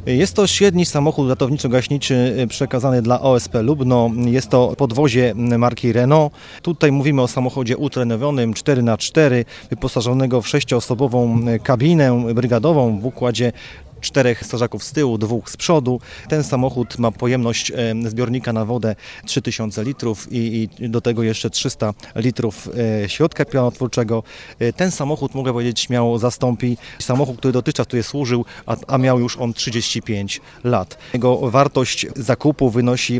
Jest to średni samochód ratowniczo-gaśniczy przekazany dla OSP Lubno. Jest to podwozie marki Renault. Tutaj mówimy o samochodzie utrenowionym 4x4, wyposażonego w 6-osobową kabinę brygadową w układzie 4 strażaków z tyłu, 2 z przodu. Ten samochód ma pojemność zbiornika na wodę 3000 litrów i do tego jeszcze 300 litrów środka pianotwórczego. Ten samochód, mogę powiedzieć, śmiało zastąpi samochód, który dotychczas tutaj służył, a miał już on 35 lat. Jego wartość zakupu wynosi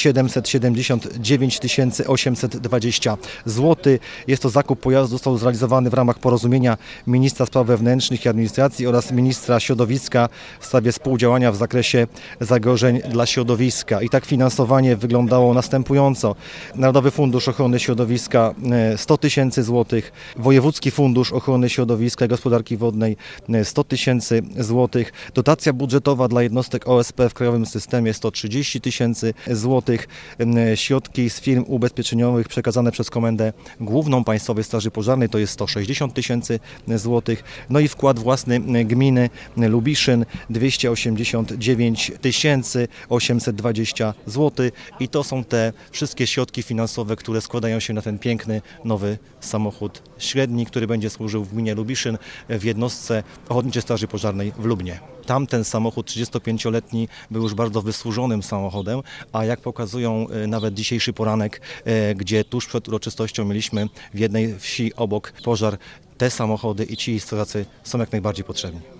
779 820 zł. Jest to zakup pojazdu, został zrealizowany w ramach porozumienia ministra spraw wewnętrznych i administracji oraz ministra środowiska w sprawie współdziałania w zakresie zagrożeń dla środowiska. I tak finansowanie wyglądało następująco. Narodowy Fundusz Ochrony Środowiska 100 tysięcy złotych, Wojewódzki Fundusz Ochrony Środowiska i Gospodarki Wodnej 100 tysięcy złotych, dotacja budżetowa dla jednostek OSP w krajowym systemie 130 tysięcy złotych, środki z firm ubezpieczeniowych przekazane przez Komendę Główną Państwowej Straży Pożarnej to jest 160 tysięcy złotych, no i wkład własny gminy Lubiszyn 289 820 zł i to są te wszystkie środki finansowe, które składają się na ten piękny, nowy samochód średni, który będzie służył w gminie Lubiszyn w jednostce Ochotniczej Straży Pożarnej w Lubnie. Tamten samochód 35-letni był już bardzo wysłużonym samochodem, a jak pokazują nawet dzisiejszy poranek, gdzie tuż przed uroczystością mieliśmy w jednej wsi obok pożar, te samochody i ci strażacy są jak najbardziej potrzebni.